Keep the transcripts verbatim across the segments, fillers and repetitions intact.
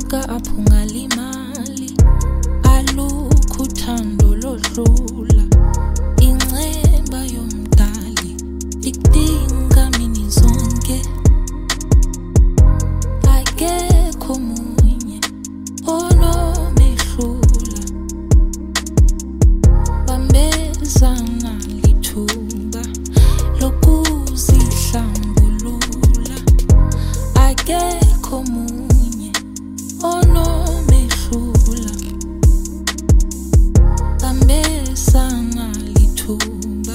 Luka aphunga limali alukho uthando lodlula inceba yomdali ikudinga mini zonke akekho munye onomehlula bambezana lithuba lokuzihlambulula akekho munye onomehlula bambezana lithuba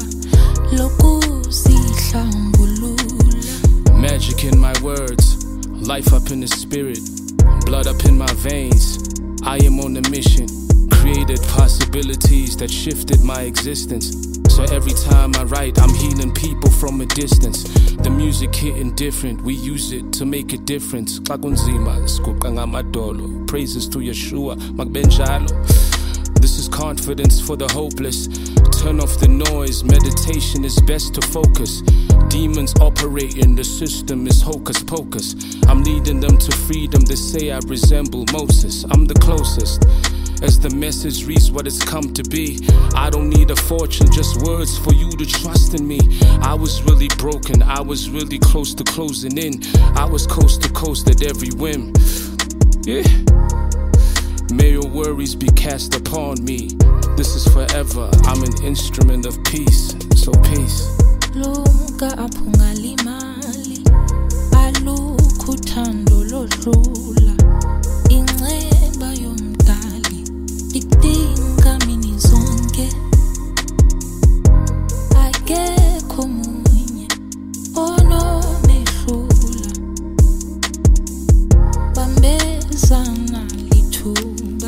lokuzihlambulula. Magic in my words, life up in the spirit, blood up in my veins. I am on a mission, created possibilities that shifted my existence. So every time I write, I'm healing people from a distance. The music hitting different, we use it to make a difference. Praises to Yeshua, Magbenjalo. This is confidence for the hopeless. Turn off the noise, meditation is best to focus. Demons operating, the system is hocus pocus. I'm leading them to freedom, they say I resemble Moses. I'm the closest, as the message reads what it's come to be. I don't need a fortune, just words for you to trust in me. I was really broken, I was really close to closing in. I was coast to coast at every whim. Yeah. May your worries be cast upon me. This is forever, I'm an instrument of peace. So peace. Luka aphunga limali alukho uthando lodlula inceba yomdali ikudinga mini zonke akekho munye onomehlula bambezana lithuba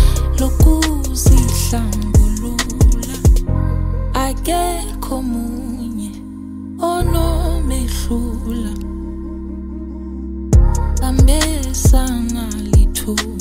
lokuzihlambulula akekho munye onomehlula bambezana lithuba